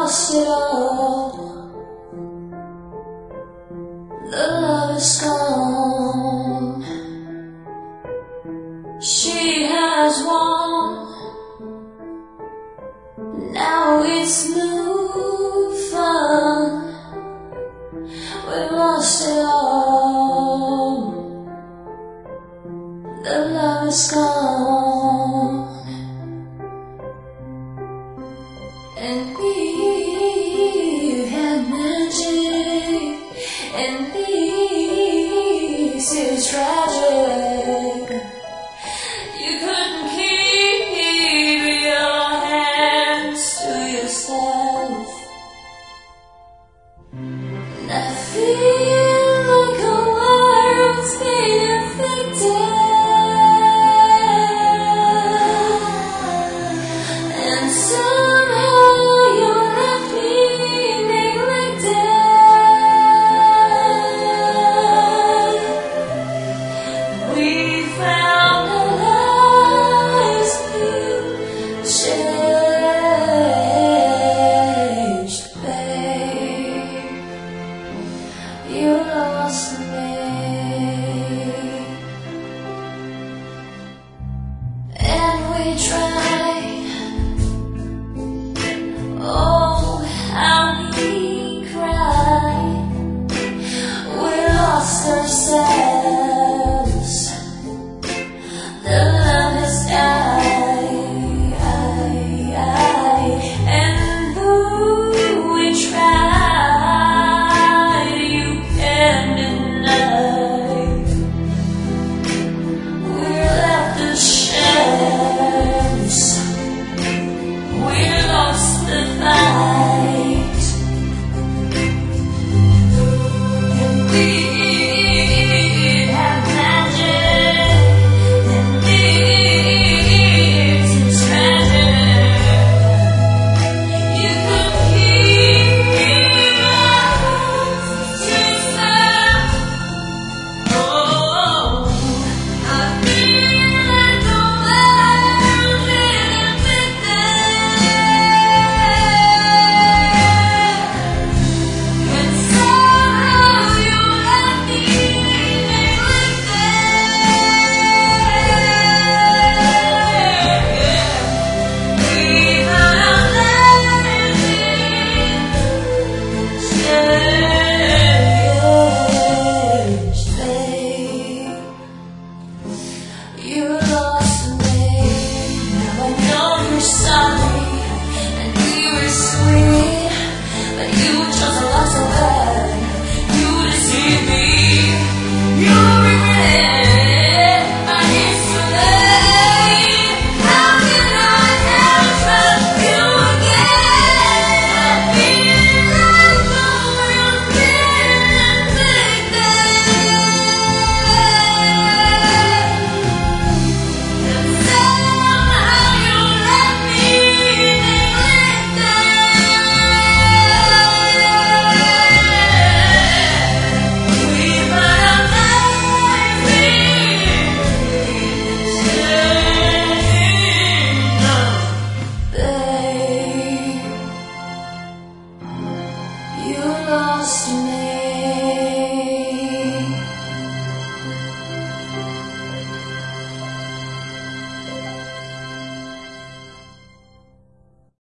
lost it all. The love is gone. She has won. Now it's moved on. We lost it all. The love is gone. And we had magic, and this is tragic. You couldn't keep your hands to yourself. And I feel like a world's been affected. And somehow you left me neglected. We found our lives changed, babe. You lost me. And we tried. Oh, how he cried. We lost ourselves. The love has died. And though we tried, you can't deny. We're left as shells. We lost the fight. And we have magic, and this is tragic. You could keep us to yourself. Oh, I feel like the world's been affected. And somehow you left me neglected. We found our lives changed, babe. You lost me. Now I know you're sorry, and we were sweet, but you chose a lost away. You deceived me. You regret my history. How can I ever trust you again? I feel like the world's been affected. And somehow you left me neglected. We found our lives changed, babe. You lost me.